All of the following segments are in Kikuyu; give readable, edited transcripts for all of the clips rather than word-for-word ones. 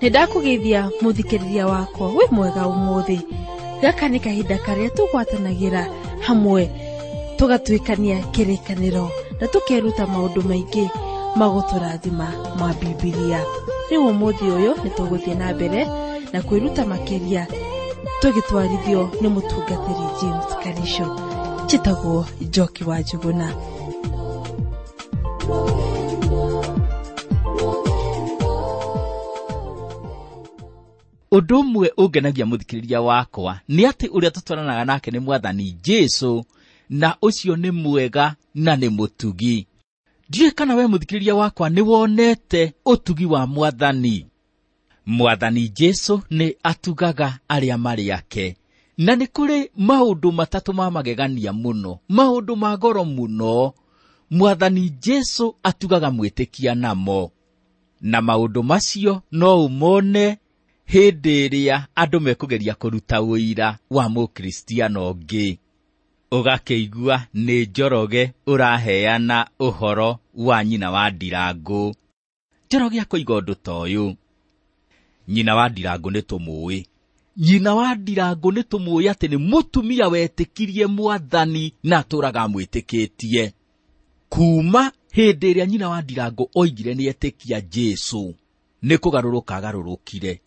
Nindakugithia muthikiriria wakwa we mwega umuthi. Gaka ni kahinda karia tugwatanagira hamwe tugatuikania kirikaniro na tukeruta maundu maingi maguturathima ma Biblia. Riu umuthi uyu nituguthie na mbere na kwiruta makiria tugitwarithio ni mutungatiri James Karisho. Chitagwo Njoki wa Njuguna. Undu umwe ungenagia muthikiriria wakwa ni ati uria tutwaranaga nake ni Mwathani Jesu, na ucio ni mwega na ni mutugi. Ndiye kana we muthikiriria wakwa ni wonete utugi wa Mwathani. Mwathani Jesu ni atugaga aria mari yake, na ni kuri maundu matatu ma magegania muno, maundu ma goro muno Mwathani Jesu atugaga mwitikia namo. Na maundu macio no umone hindi iria andu mekugeria kuruta uira wa mukristiano ngi. Ugakeigua ni Njoroge uraheana uhoro wa nyina wa Ndirangu. Njoroge akoiga undu ta uyu: nyina wa Ndirangu ni tumui. Nyina wa Ndirangu ni tumui ati ni mutumia wetikirie Mwathani na aturaga mwitikitie. Kuma hindi iria nyina wa Ndirangu oigire ni etikia Jesu, ni kugaruruka agarurukire.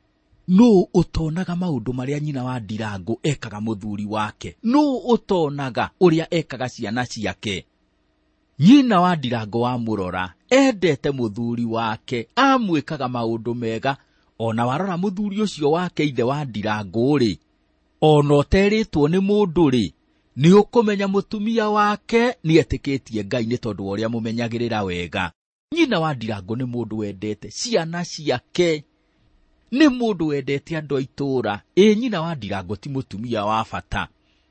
No utonaga maundu maria nyina wa Ndirangu ekaga muthuri wake. No utonaga uria ekaga ciana ciake. Nyina wa Ndirangu wa murora endete muthuri wake, amwikaga maundu mega. Ona warora muthuri ucio wake ithe wa Ndirangu ri, ona uteritwo ni mundu ri, ni ukumenya mutumia wake ni etikitie Ngai ni tondu uria mumenyagirira wega. Nyina wa Ndirangu ni mundu wendete ciana ciake, ni mundu wendete andu aitura. Nyina wa Ndirangu ti mutumia wa bata.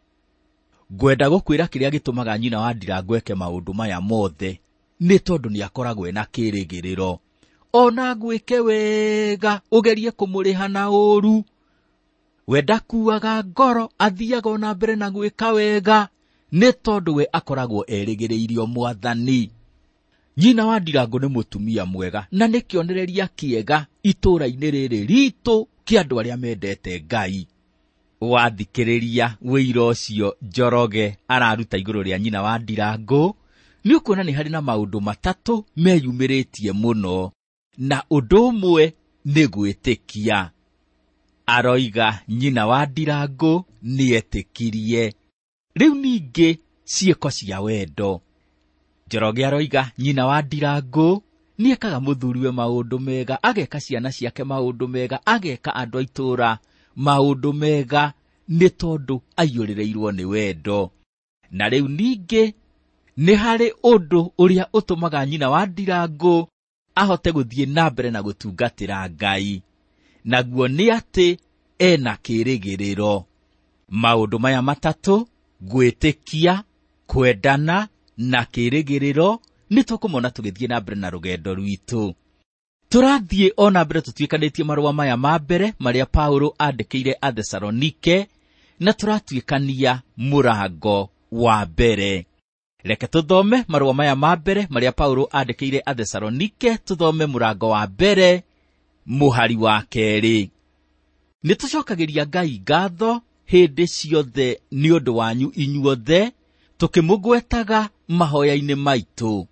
Gwenda gukwira kiria gitumaga nyina wa Ndirangu eke maundu maya mothe ni tondu ni akoragwo na kirigiriro. Ona gwike wega ugerie kumuriha na uru, wenda kuaga ngoro athiaga na mbere na gwika wega ni tondu we akoragwo erigiriirio Mwathani. Nyina wa Ndirangu ni mutumia mwega na ni kionereria kiega itura-ini riri ritu ki andu aria mendete Ngai. Wathikiriria wira ucio Njoroge araruta iguru ria nyina wa Ndirangu, ni ukuona ni hari na maundu matatu meyumiritie muno, na undu umwe ni gwitikia. Aroiga nyina wa Ndirangu ni etikirie. Riu ningi ciiko cia wendo. Njoroge aroiga nyina wa Ndirangu ni ekaga muthuriwe maundu mega, ageka ciana ciake maundu mega, ageka andu aitura maundu mega ni tondu aiyurireirwo ni wendo. Na riu ningi ni hari undu uria utumaga nyina wa Ndirangu ahote guthie na mbere na gutungatira Ngai, naguo ni ati ena kirigiriro. Maundu maya matatu, gwitikia, kwendana na kirigiriro, ni tukumona tugithie na mbere na rugendo rwitu. Turathie ona mbere tutwikanitie marua maya ma mbere maria Paulo andikire Athesalonike, na turatwikania murango wa mbere. Reke tuthome marua maya ma mbere maria Paulo andikire Athesalonike, tuthome murango wa mbere muhari wa keri. Nitucokagiria Ngai ngatho hindi ciothe ni undu wanyu inyuothe, tukimugwetaga mahoya-ini maitu.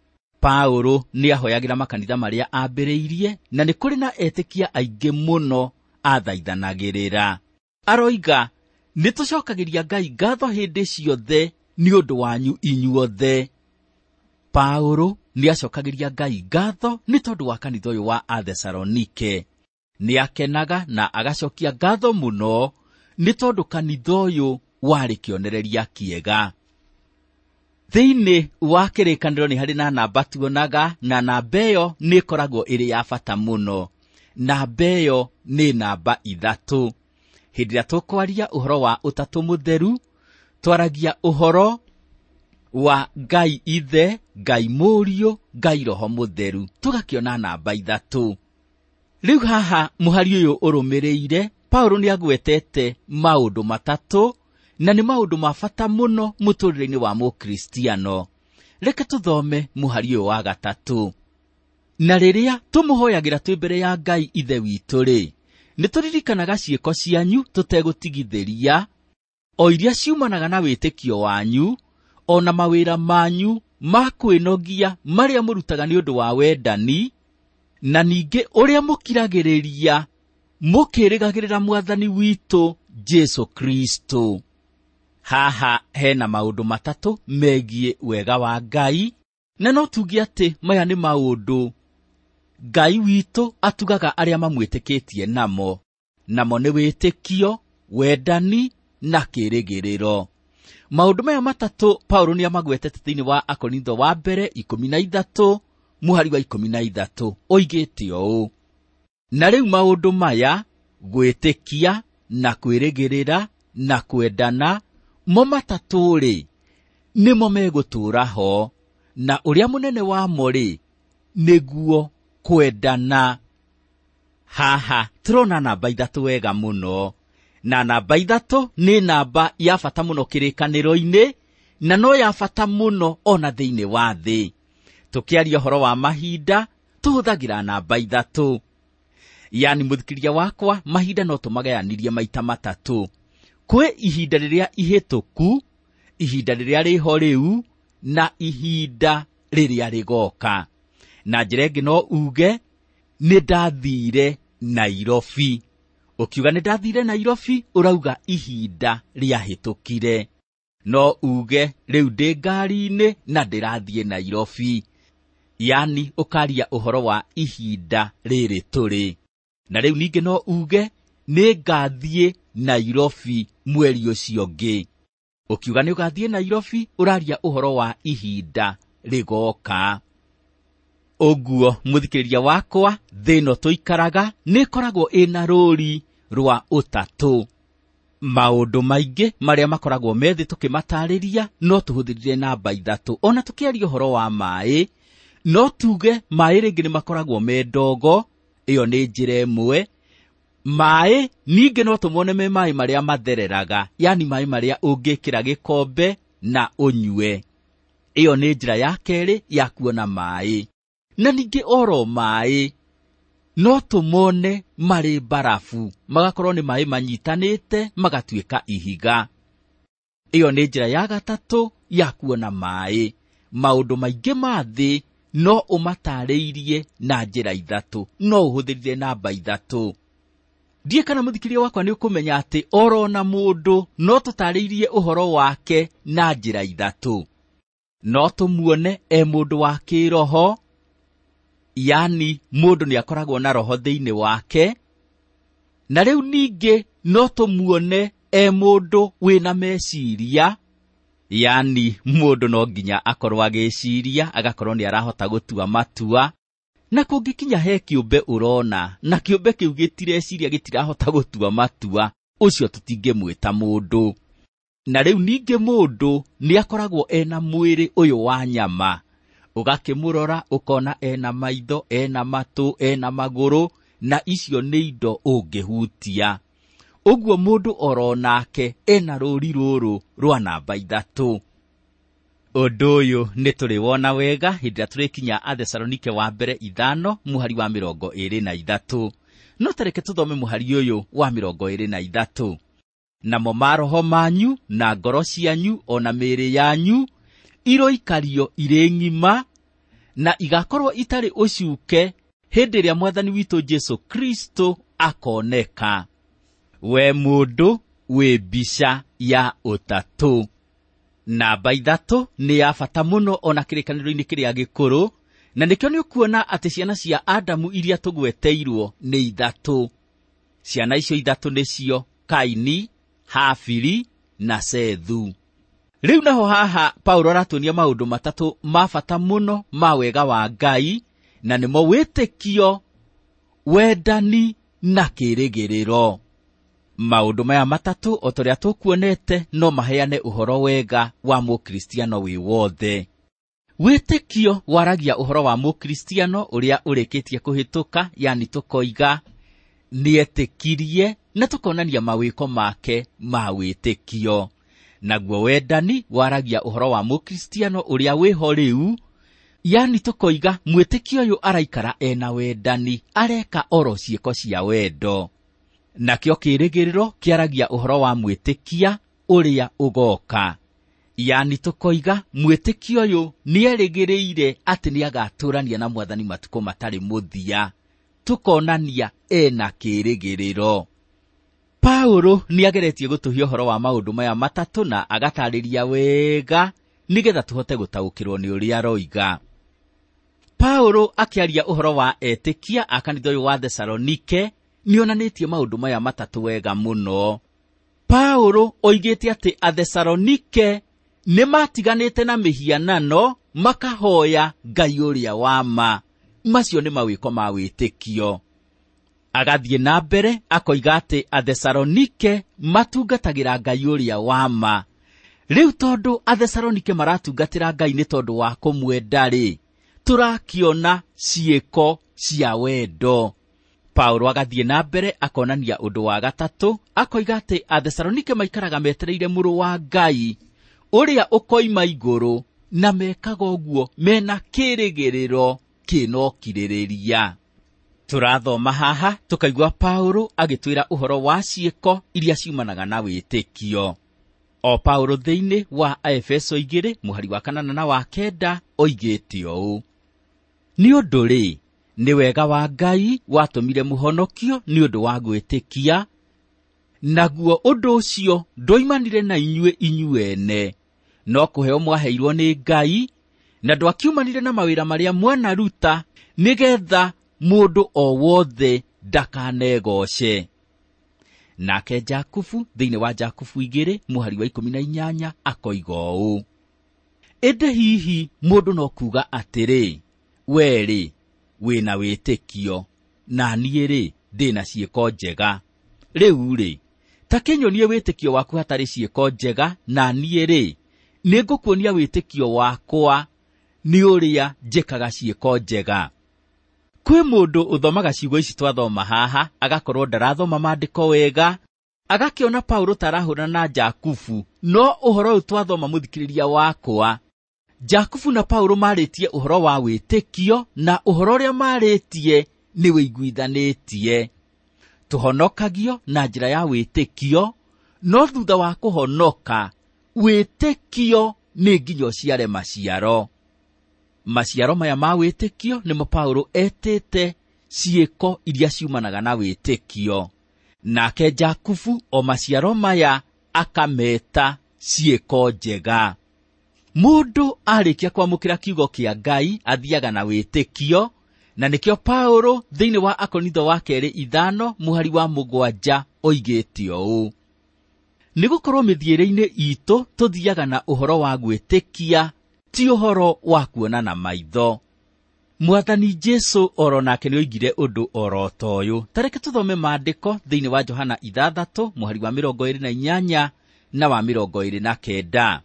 Paulo ni ahoyagira makanitha maria ambiriirie, na ni kuri na etikia aingi muno athaithanagirira. Aroiga nitucokagiria Ngai ngatho hindi ciothe ni undu wanyu inyuothe. Paulo ni acokagiria Ngai ngatho ni tondu wa kanitha uyu wa Athesalonike. Ni akenaga na agacokia ngatho muno ni tondu kanitha uyu wari kionereria kiega. Thiini wa kirikaniro ni hari na namba tuonaga, na namba iyo ni koragwo iri ya bata muno. Namba iyo ni namba 3. Hindi ya tukwaria uhoro wa utatu mutheru, twaragia uhoro wa Ngai Ithe, Ngai Muriu, Ngai Roho Mutheru, tugakiona namba 3. Riu haha muhari uyu urumiriire, Paulo ni agwetete maundu matatu, na ni maundu ma bata muno muturire-ini wa mukristiano. Reke tuthome muhari uyu wa 3. Na rĩrĩa tũmũhoyagĩra twĩ mbere ya Ngai ithe witũ-rĩ, nĩtũririkanaga ciĩko cianyu tũtegũtigithĩria, o iria ciumanaga na wĩtĩkio wanyu, o na mawĩra manyu ma kwĩnogia marĩa mũrutaga nĩ ũndũ wa wendani, na ningĩ ũrĩa mũkiragĩrĩria mũkĩrĩgagĩrĩra Mwathani witũ Jesũ Kristo. Haha hena maũndũ matatũ megiĩ wega wa Ngai, na no tuge atĩ maya nĩ maũndũ Ngai witũ atugaga arĩa mamwĩtĩkĩtie namo. Namo nĩ wĩtĩkio, wendani na kĩrĩgĩrĩro. Maũndũ maya matatũ Paulo nĩamagwetete thĩinĩ wa Akorintho wa mbere 13 mũhari wa 13, oigĩte ũũ: na rĩu maũndũ maya, gwĩtĩkia na kwĩrĩgĩrĩra na kwendana, mo matatũ-rĩ, nĩmo megũtũũra ho, na ũrĩa mũnene wamo-rĩ, nĩguo kwendana. Haha tũrona namba 3 wega mũno, na namba 3 nĩ namba ya bata mũno kĩrĩkanĩro-inĩ, na no ya bata mũno ona thĩinĩ wa thĩ. Tũkĩaria ũhoro wa mahinda, tũhũthagĩra namba 3. Yani mũthikĩrĩria wakwa, mahinda no tũmagayanirie maita matatũ. Kwĩ ihinda rĩrĩa ihĩtũku, ihinda rĩrĩa rĩho rĩu, na ihinda rĩrĩa rĩgoka. Na njĩra ĩngĩ no uge nĩndathire Nairobi. Ũkiuga nĩndathire Nairobi, ũrauga ihinda rĩahĩtũkire. No uge rĩu ndĩ ngari-inĩ na ndĩrathiĩ Nairobi. Yani ũkaria ũhoro wa ihinda rĩrĩ tũrĩ. Na rĩu ningĩ no uge nĩngathiĩ Nairobi mweri ũcio ũngĩ. Ũkiuga nĩ ũgathiĩ Nairobi, ũraria ũhoro wa ihinda rĩgoka. Ũguo mũthikĩrĩria wakwa, thĩno tũikaraga nĩkoragwo ĩna rũri rwa ũtatũ. Maũndũ maingĩ marĩa makoragwo methĩ tũkĩmatarĩria no tũhũthĩrire namba 3. Ona tũkĩaria ũhoro wa maĩ, no tuge maĩ rĩngĩ nĩ makoragwo me ndogo, ĩyo nĩ njĩra ĩmwe. Maĩ ningĩ no tũmone me maĩ marĩa mathereraga, yani maĩ marĩa ũngĩkĩra gĩkombe na ũnyue. Ĩyo nĩ njĩra ya kerĩ ya kuona maĩ. Na ningĩ oro maĩ no tũmone marĩ barafu, magakorwo nĩ maĩ manyitanĩte magatuĩka ihiga. Ĩyo nĩ njĩra ya gatatũ ya kuona maĩ. Maũndũ maingĩ ma thĩ no ũmatarĩirie na njĩra 3, no ũhũthĩrire namba 3. Ndiye kana mũthikĩrĩria wakwa nĩ ũkũmenya atĩ oro na mũndũ no tũtarĩirie ũhoro wake na njĩra 3. No tũmuone mũndũ wa kĩroho, yani mũndũ nĩ akoragwo na roho thĩinĩ wake. Na rĩu ningĩ no tũmuone mũndũ wĩna meciria, yani mũndũ no nginya akorwo agĩciria, agakorwo nĩ arahota gũtua matua. Na kũngĩkinya he kĩũmbe ũrona, na kĩũmbe kĩu gĩtireciria, gĩtirahota gũtua matua, ũcio tũtingĩmwĩta mũndũ. Na rĩu ningĩ mũndũ nĩ akoragwo ena mwĩrĩ ũyũ wa nyama. Ũgakĩmũrora ũkona ena maitho, ena matũ, ena magũrũ, na icio nĩ indo ũngĩhutia. Ũguo mũndũ oronake ena rũri rũrũ rwa namba 3. Ũndũ ũyũ nĩ tũrĩwona wega hĩndĩ ĩrĩa tũrĩkinya Athesalonike wa mbere 5 mũhari wa 23. No tareke tũthome mũhari ũyũ wa 23. Namo maroho manyu na ngoro cianyu ona mĩĩrĩ yanyu iroikario irĩ ng'ima, na igakorwo itarĩ ũcuuke hĩndĩ ĩrĩa Mwathani witũ Jesũ Kristo akoneka. We mũndũ wĩ mbica ya ũtatũ. Namba 3 nĩ ya bata mũno ona kĩrĩkanĩro-inĩ kĩrĩa gĩkũrũ, na nĩkĩo nĩ ũkuona atĩ ciana cia Adamu iria tũgweteirwo nĩ 3. Ciana icio 3 nĩcio Kaini, Habili na Sethu. Rĩu naho haha Paulo aratuonia maũndũ matatũ ma bata mũno ma wega wa Ngai, na nĩmo wĩtĩkio, wendani na kĩrĩgĩrĩro. Maũndũ maya matatũ o tũrĩa tũkuonete no maheane ũhoro wega wa mũkristiano wĩ wothe. Wĩtĩkio waragia ũhoro wa mũkristiano ũrĩa ũrĩkĩtie kũhĩtũka, yani tũkoiga nĩetĩkirie na tũkonania mawĩko make ma wĩtĩkio. Naguo wendani waragia ũhoro wa mũkristiano ũrĩa wĩho rĩu, Yani tukoiga mwĩtĩkio ũyũ araikara ena wendani, areka oro ciĩko cia wendo. Nakĩo kĩĩrĩgĩrĩro kĩaragia ũhoro wa mwĩtĩkia ũrĩa ũgoka. Yani tukoiga mwĩtĩkio ũyũ nĩerĩgĩrĩire atĩ nĩagatũrania na Mwathani matukũ matarĩ mũthia. Tukonania ena kĩĩrĩgĩrĩro. Paulo nĩageretie gũtũhia ũhoro wa maũndũ maya matatũ na agatarĩria wega nĩgetha tũhote gũtaũkĩrwo nĩ ũrĩa aroiga. Paulo akĩaria ũhoro wa etĩkia a kanitha ũyũ wa Thesalonike nĩonanĩtie maũndũ maya matatũ wega mũno. Paulo oigĩte atĩ Athesalonike nĩmatiganĩte na mĩhianano makahoya Ngai ũrĩa wa ma. Macio nĩ mawĩko ma wĩtĩkio. Agathiĩ na mbere akoiga atĩ Athesalonike matungatagĩra Ngai ũrĩa wa ma. Rĩu tondũ Athesalonike maratungatĩra Ngai nĩ tondũ wa kũmwenda-rĩ, tũrakiona ciĩko cia wendo. Paulo agathiĩ na mbere akonania ũndũ wa gatatũ, akoiga atĩ Athesalonike maikaraga metereire mũrũ wa Ngai ũrĩa ũkoima igũrũ, na mekaga ũguo mena kĩĩrĩgĩrĩro kĩna ũkirĩrĩria. Tũrathoma haha tukaigua Paulo agĩtwĩra ũhoro wa ciĩko iria ciumanaga na wĩtĩkio. O Paulo thĩinĩ wa Efeso 2 mũhari wa 8 na wa 9 oigĩte ũũ: nĩ ũndũ-rĩ, nĩ wega wa Ngai watũmire mũhonokio nĩ ũndũ wa gwĩtĩkia, naguo ũndũ ũcio ndoimanire na inyuĩ inyuene, no kũheo mwaheirwo nĩ Ngai, na ndwakiumanire na mawĩra marĩa mwanaruta, nĩgetha mũndũ o wothe ndakanegoce. Nake Jakubu thĩinĩ wa Jakubu 2 mũhari wa 18 akoiga ũũ: ĩndĩ hihi mũndũ no kuuga atĩrĩ, we-rĩ, wĩna wĩtĩkio, na niĩ-rĩ, ndĩna ciĩko njega. Rĩu-rĩ, ta kĩnyonie wĩtĩkio waku hatarĩ ciĩko njega, na niĩ-rĩ, nĩngũkuonia wĩtĩkio wakwa nĩ ũrĩa njĩkaga ciĩko njega. Kwĩ mũndũ ũthomaga ciugo ici twathoma haha, agakorwo ndarathoma maandĩko wega, agakĩona Paulo tarahũrana na Jakubu, no ũhoro ũyũ twathoma mũthikĩrĩria wakwa, Jakubu na Paulo marĩtie ũhoro wa wĩtĩkio, na ũhoro ũrĩa marĩtie nĩ wĩiguithanĩtie. Tũhonokagio na njĩra ya wĩtĩkio, no thutha wa kũhonoka, wĩtĩkio nĩ nginya ũciare maciaro. Maciaro maya ma wĩtĩkio nĩmo Paulo etĩte ciĩko iria ciumanaga na wĩtĩkio. Nake Jakubu o maciaro maya akameta ciĩko njega. Mũndũ arĩkia kwamũkĩra kiugo kĩa Ngai athiaga na wĩtĩkio, na nĩkĩo Paulo thĩinĩ wa Akorinitho wa 2:5 mũhari wa 7 oigĩte ũũ: nĩgũkorwo mĩthiĩre-inĩ itũ tũthiaga na ũhoro wa gwĩtĩkia, ti ũhoro wa kuona na maitho. Mwathani Jesũ oro nake nĩoigire ũndũ oro ta ũyũ. Tareke tũthome maandĩko thĩinĩ wa Johana 6 mũhari wa 28 na wa 29.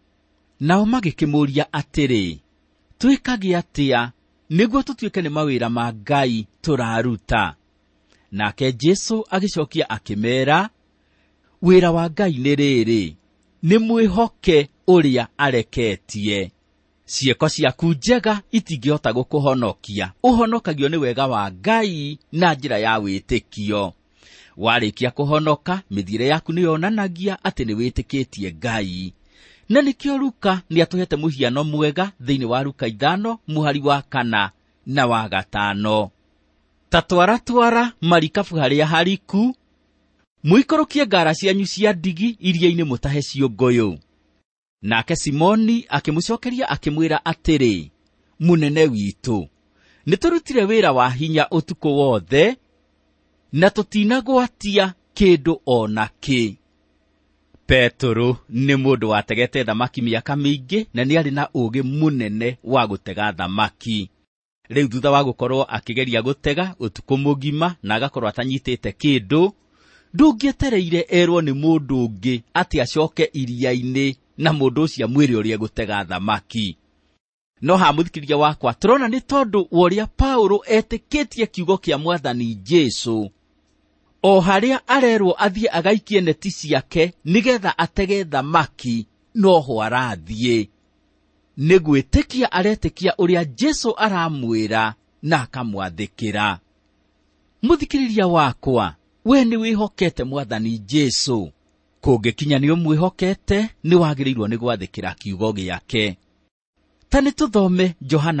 Nao magĩkĩmũria atĩrĩ, twĩkage atĩa nĩguo tũtuĩke nĩ mawĩra ma Ngai tũraruta? Nake Jesũ agĩcokia akĩmeera, wĩra wa Ngai nĩ rĩrĩ, nĩ mwĩhoke ũrĩa areketie. Ciĩko ciaku njega itingĩhota gũkũhonokia. Ũhonokagio nĩ wega wa Ngai na njĩra ya wĩtĩkio. Warĩkia kũhonoka, mĩthiĩre yaku nĩyonanagia atĩ nĩ wĩtĩkĩtie Ngai. Na nĩkĩo Luka nĩatũhete mũhiano mwega thĩinĩ wa Luka 5 mũhari wa 4 na wa 5. Ta twara marikabu harĩa hariku, mũikũrũkie ngara cianyu cia ndigi iria-inĩ mũtahe ciũngũyũ. Nake Simoni akĩmũcokeria akĩmwĩra atĩrĩ, mũnene witũ, nĩtũrutire wĩra wa hinya ũtukũ wothe, na tũtinagwatia kĩndũ o nakĩ. Petro nĩ mũndũ wategete thamaki mĩaka mĩingĩ, na nĩarĩ na ũũgĩ mũnene wa gũtega thamaki. Rĩu thutha wa gũkorwo akĩgeria gũtega ũtukũ mũgima na agakorwo atanyitĩte kĩndũ, ndũngĩetereire erwo nĩ mũndũ ũngĩ atĩ acoke iria-inĩ na mũndũ ũcio mwĩrĩ ũrĩa gũtega thamaki. No hamũthikĩrĩria wakwa, tũrona nĩ tondũ wa ũrĩa Paulo etĩkĩtie kiugo kĩa Mwathani Jesũ, o harĩa arerwo athiĩ agaikie neti ciake nĩgetha atege thamaki, no ho arathiĩ. nĩ gwĩtĩkia aretĩkia ũrĩa Jesũ aramwĩra na akamwathĩkĩra. Mũthikĩrĩria wakwa, we nĩ wĩhokete Mwathani Jesũ. Kũngĩkinya nĩ ũmwĩhokete, nĩ wagĩrĩirwo nĩ gwathĩkĩra kiugo gĩake. Ta nĩ tũthome Johana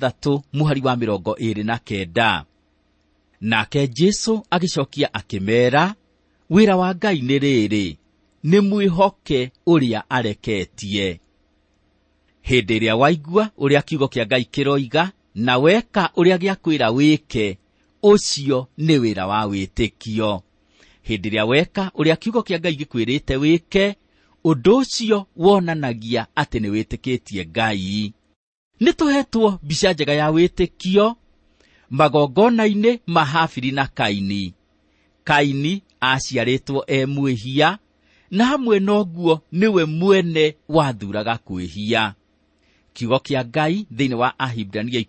6:29. Nake Jesũ agĩcokia akĩmeera, wĩra wa Ngai nĩ rĩrĩ, nĩ mwĩhoke ũrĩa areketie. Hĩndĩ ĩrĩa waigua ũrĩa kiugo kĩa Ngai kĩroiga, na weka ũrĩa gĩakwĩra wĩke, ũcio nĩ wĩra wa wĩtĩkio. Hĩndĩ ĩrĩa weka ũrĩa kiugo kĩa Ngai gĩkwĩrĩte wĩke, ũndũ ũcio wonanagia atĩ nĩ wĩtĩkĩtie Ngai. Nĩ tũhetwo mbica njega ya wĩtĩkio magongona-inĩ ma Habili na Kaini. Kaini aciarĩtwo mwĩhia, na hamwe noguo nĩwe mwene wathuraga kwĩhia. Kiugo kĩa Ngai thĩinĩ wa Ahibirania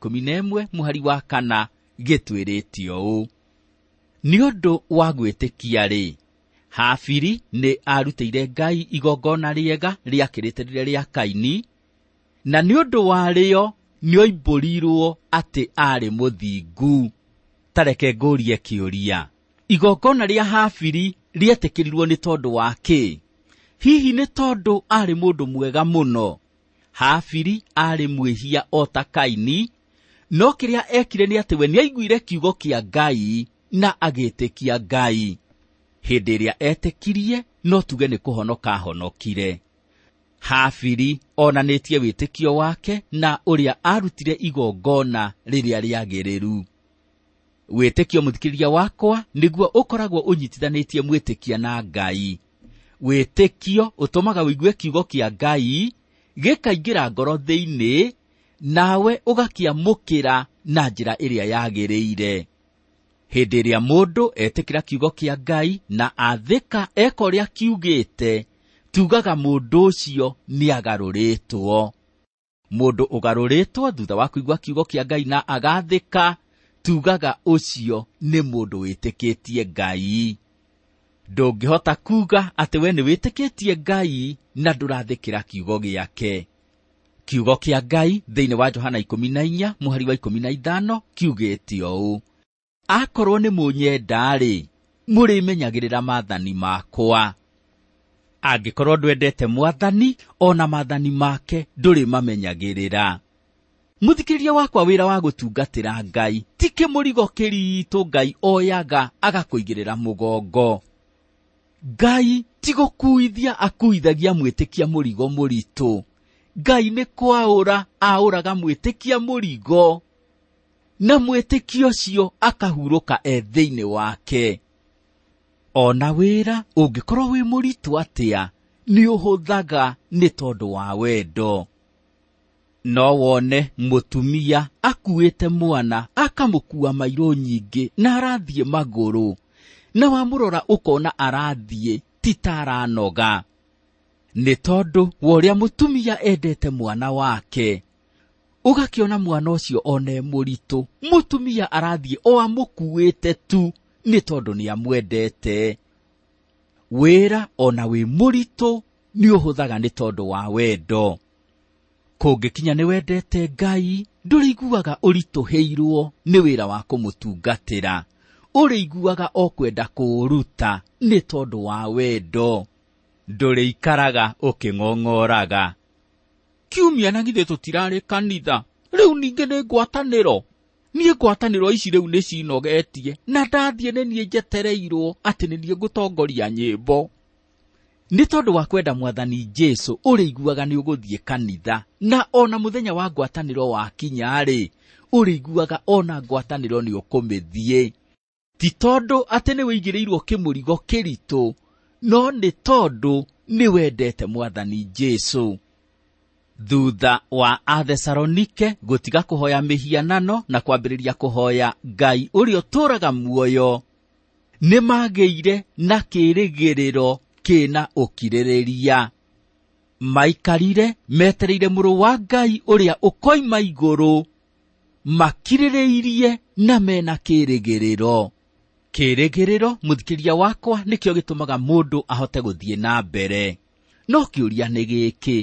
11:4 gĩtwĩrĩte ũũ: nĩ ũndũ wa gwĩtĩkia-rĩ, Habili nĩ arutĩire Ngai igongona rĩega rĩakĩrĩte rĩrĩa rĩa Kaini, na nĩ ũndũ warĩo nĩoimbũrirwo atĩ arĩ mũthingu. Tareke ngũrie kĩũria, igongona rĩa Habili rĩetĩkĩrirwo nĩ tondũ wa kĩ? Hihi nĩ tondũ arĩ mũndũ mwega mũno? Habili arĩ mwĩhia o ta Kaini, no kĩrĩa ekire nĩ atĩ we nĩaiguire kiugo kĩa Ngai na agĩtĩkia Ngai. Hĩndĩ ĩrĩa etĩkirie, no tuge nĩ kũhonoka honokire. Habili onanĩtie wĩtĩkio wake na ũrĩa arutire igongona rĩrĩa rĩagĩrĩru. Wĩtĩkio, mũthikĩrĩria wakwa, nĩguo ũkoragwo ũnyitithanĩtie mwĩtĩkia na Ngai. Wĩtĩkio ũtũmaga wĩigue kiugo kĩa Ngai gĩkaingĩra ngoro thĩinĩ, nawe ũgakĩamũkĩra na njĩra ĩrĩa yagĩrĩire. Hĩndĩ ĩrĩa mũndũ etĩkĩra kiugo kĩa Ngai na athĩka eka ũrĩa kiugĩte, tugaga mũndũ ũcio nĩagarũrĩtwo. Mũndũ ũgarũrĩtwo thutha wa kũigua kiugo kĩa Ngai na agathĩka, tugaga ũcio nĩ mũndũ wĩtĩkĩtie Ngai. Ndũngĩhota kuga atĩ we nĩ wĩtĩkĩtie Ngai na ndũrathĩkĩra kiugo gĩake. Kiugo kĩa Ngai thĩinĩ wa Johana 14:15 kiugĩte ũũ: akorwo nĩ mũnyenda-rĩ, mũrĩmenyagĩrĩra maathani makwa. Angĩkorwo ndwendete Mwathani, ona maathani make ndũrĩmamenyagĩrĩra. Mũthikĩrĩria wakwa, wĩra wa gũtungatĩra Ngai ti kĩmũrigo kĩritũ Ngai oyaga agakũigĩrĩra mũgongo. Ngai ti gũkuithia akuithagia mwĩtĩkia mũrigo mũritũ. Ngai nĩ kwaũra aũraga mwĩtĩkia mũrigo, na mwĩtĩkia ũcio akahurũka thĩinĩ wake. Ona wĩra ũngĩkorwo wĩ mũritũ atĩa, nĩ ũhũthaga nĩ tondũ wa wendo. No wone mũtumia akuĩte mwana, akamũkua mairũ nyingĩ na arathiĩ magũrũ, na wamũrora ũkona arathiĩ ti ta aranoga. Nĩ tondũ wa ũrĩa mũtumia endete mwana wake. Ũgakĩona mwana ũcio one mũritũ, mũtumia arathiĩ o amũkuĩte tu nĩ tondũ nĩ amwendete. Wĩra ona wĩ mũritũ nĩ ũhũthaga nĩ tondũ wa wendo. Kũngĩkinya nĩ wendete Ngai, ndũrĩiguaga ũritũhĩirwo nĩ wĩra wa kũmũtungatĩra. Ũrĩiguaga o kwenda kũũruta nĩ tondũ wa wendo. Ndũrĩikaraga ũkĩng'ong'oraga, kiumia na githĩ tũtirarĩ kanitha, rĩu ningĩ nĩ ngwatanĩro. Niĩ ngwatanĩro ici rĩu nĩ cinogetie, na ndathiĩ nĩ niĩ njetereirwo atĩ nĩ niĩ ngũtongoria nyĩmbo. Nĩ tondũ wa kwenda Mwathani Jesũ ũrĩiguaga nĩ ũgũthiĩ kanitha, na ona mũthenya wa ngwatanĩro wakinya-rĩ, ũrĩiguaga ona ngwatanĩro nĩ ũkũmĩthiĩ. Ti tondũ atĩ nĩ wĩigĩrĩirwo kĩmũrigo kĩritũ, no nĩ tondũ nĩ wendete Mwathani Jesũ. Thutha wa Athesalonike gũtiga kũhoya mĩhianano na kwambĩrĩria kũhoya Ngai ũrĩa ũtũũraga muoyo, nĩ magĩire na kĩĩrĩgĩrĩro kĩna ũkirĩrĩria. Maikarire metereire mũrũ wa Ngai ũrĩa ũkoima igũrũ, makirĩrĩirie na mena kĩĩrĩgĩrĩro. Kĩĩrĩgĩrĩro, mũthikĩria wakwa, nĩkĩo gĩtũmaga mũndũ ahote gũthiĩ na mbere. No kĩũria nĩ gĩkĩ: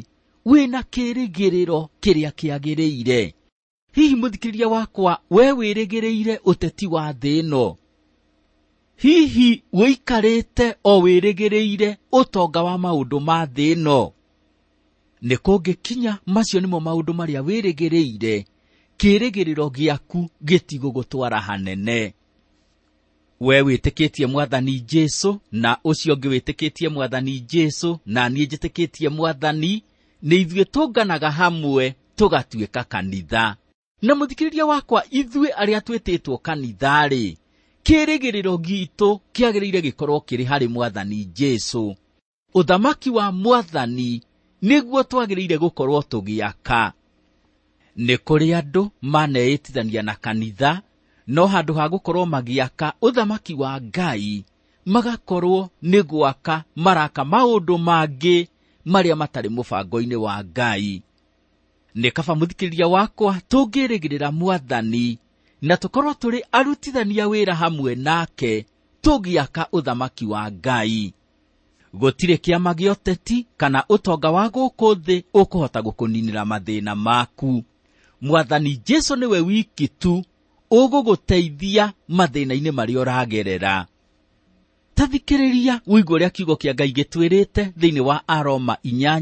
wĩna kĩrĩgĩrĩro kĩrĩa kĩagĩrĩire. Hihi mũthikĩrĩria wakwa, we wĩrĩgĩrĩire ũteti wa thĩ ĩno? Hihi wĩikarĩte o wĩrĩgĩrĩire ũtonga wa maũndũ ma thĩ ĩno? Nĩ kũngĩkinya macio nĩmo maũndũ marĩa wĩrĩgĩrĩire, kĩrĩgĩrĩro gĩaku gĩtigũgũtwara hanene. We wĩtĩkĩtie Mwathani Jesũ, na ũcio ũngĩ wĩtĩkĩtie Mwathani Jesũ, na niĩ njĩtĩkĩtie Mwathani, nĩ ithuĩ tũnganaga hamwe tũgatuĩka kanitha. Na mũthikĩrĩria wakwa, ithuĩ arĩa twĩtĩtwo kanitha-rĩ, kĩrĩgĩrĩro gitũ kĩagĩrĩire gĩkorwo kĩrĩ harĩ Mwathani Jesũ. Ũthamaki wa Mwathani nĩguo twagĩrĩire gũkorwo tũgĩaka. Nĩ kũrĩ andũ maneĩtithania na kanitha, no handũ ha gũkorwo magĩaka ũthamaki wa Ngai, magakorwo nĩ gwaka maraka maũndũ mangĩ marĩa matarĩ mũbango-inĩ wa Ngai. Nĩ kaba mũthikĩrĩria wakwa, tũngĩrĩgĩrĩra Mwathani na tũkorwo tũrĩ arutithania wĩra hamwe nake, tũgĩaka ũthamaki wa Ngai. Gũtirĩ kĩama gĩa ũteti kana ũtonga wa gũkũ thĩ ũkũhota gũkũninĩra mathĩna maku. Mwathani Jesũ nĩwe wiki tu ũgũgũteithia mathĩna-inĩ marĩa ũragerera. Tathikĩrĩria wĩigue ũrĩa kiugo kĩa Ngai gĩtwĩrĩte thĩinĩ wa Aroma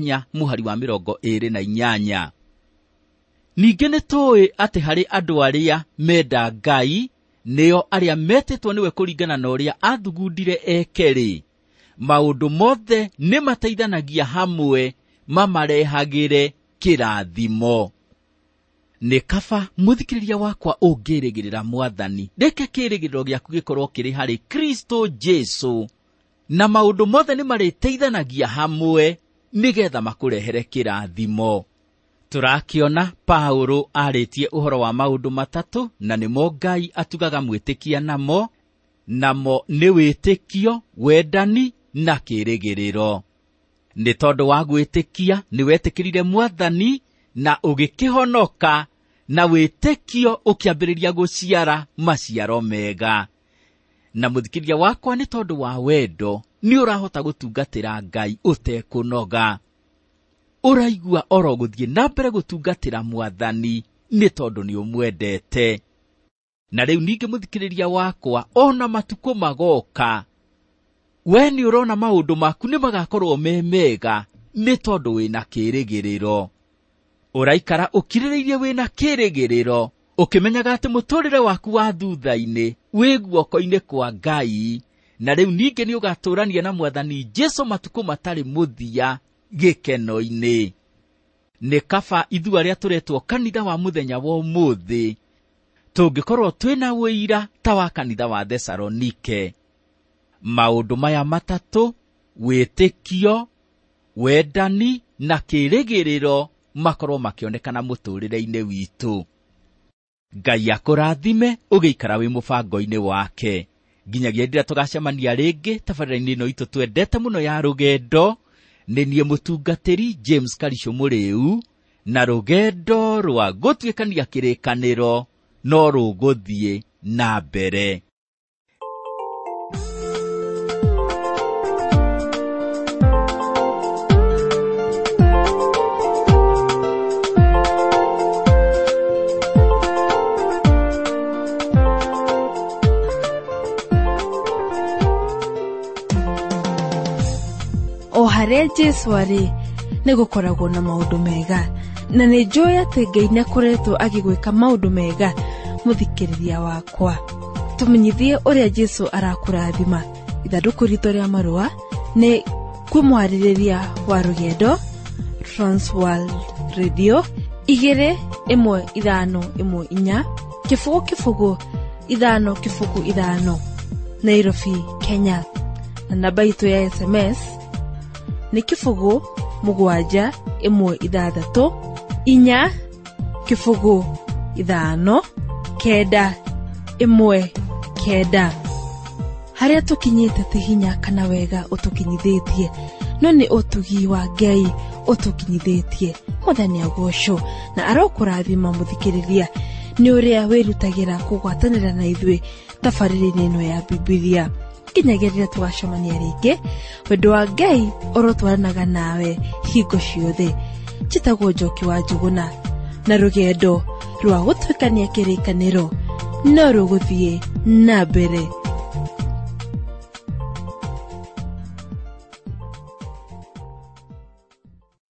8:28. Ningĩ nĩtũĩ atĩ harĩ andũ arĩa menda Ngai, nĩo arĩa metĩtwo nĩwe kũringana na ũrĩa athugundire eke-rĩ, maũndũ mothe nĩ mateithanagia hamwe mamarehagĩre kĩrathimo. Nĩ kaba mũthikĩrĩria wakwa, ũngĩrĩgĩrĩra Mwathani, reke kĩrĩgĩrĩro gĩaku gĩkorwo kĩrĩ harĩ Kristo Jesũ, na maũndũ mothe nĩ marĩteithanagia hamwe nĩgetha makũrehere kĩrathimo. Tũrakĩona Paulo arĩtie ũhoro wa maũndũ matatũ, na nĩmo Ngai atugaga mwĩtĩkia namo nĩ wĩtĩkio, wendani na kĩrĩgĩrĩro. Nĩ tondũ wa gwĩtĩkia nĩ wetĩkĩrire Mwathani na ũgĩkĩhonoka, na wĩtĩkio ũkĩambĩrĩria gũciara maciaro mega. Na mũthikĩrĩria wakwa, nĩ tondũ wa wendo nĩ ũrahota gũtungatĩra Ngai ũtekũnoga. Ũraigua oro gũthiĩ na mbere gũtungatĩra Mwathani nĩ tondũ nĩ ũmwendete. Na rĩu ningĩ mũthikĩrĩria wakwa, ona matukũ magoka, we nĩ ũrona maũndũ maku nĩ magakorwo me mega nĩ tondũ wĩna kĩrĩgĩrĩro. Ũraikara ũkirĩrĩirie wĩna kĩrĩgĩrĩro, ũkĩmenyaga atĩ mũtũrĩre waku wa thutha-inĩ wĩ guoko-inĩ kwa Ngai, na rĩu ningĩ nĩ ũgatũrania na Mwathani Jesũ matukũ matarĩ mũthia gĩkeno-inĩ. Nĩ kaba ithuĩ arĩa tũretwo kanitha wa mũthenya wa ũmũthĩ, tũngĩkorwo twĩna wĩira ta wa kanitha wa Thesalonike. Maũndũ maya matatũ, wĩtĩkio, wendani na kĩrĩgĩrĩro, makorwo makĩonekana mũtũrĩre-inĩ witũ. Ngai akũrathime ũgĩikara wĩ mũbango-inĩ wake. Nginyagia ndĩra tũgacemania rĩngĩ tabarĩra-inĩ ĩno itũ twendete mũno ya rũgendo, nĩ niĩ mũtungatĩri James Karicho Mũrĩu, na rũgendo rwa gũtuĩkania kĩrĩkanĩro no rũgũthiĩ na mbere. Harĩa Jesũ arĩ nĩ gũkoragwo na maũndũ mega, na nĩ njũĩ atĩ Ngai nĩ akoretwo agĩgwĩka maũndũ mega. Mũthikĩrĩria wakwa, tũmenyithie ũrĩa Jesũ arakũrathima. Ithandũkũ ritũ rĩa marũa nĩ kwĩmwarĩrĩria wa rũgendo, Transworld Radio 21514 kibugu 555 Nairobi, Kenya. Na namba itũ ya SMS nĩ kibugu 716 inya kibugu 519. Harĩa tũkinyĩte ti hinya kana wega ũtũkinyithĩtie, no nĩ ũtugi wa Ngai ũtũkinyithĩtie. Mwathani agocwo na arokũrathima mũthikĩrĩria, nĩ ũrĩa wĩrutagĩra kũgwatanĩra na ithuĩ tabarĩra-inĩ ĩno ya Biblia. Kinyagerera tugacemania rĩngĩ, wendo wa Ngai ũrotwaranaga nawe hingo ciothe. njĩtagwo Njoki wa Njuguna, na rũgendo rwa gũtuĩkania kĩrĩkanĩro no rũgũthiĩ na mbere.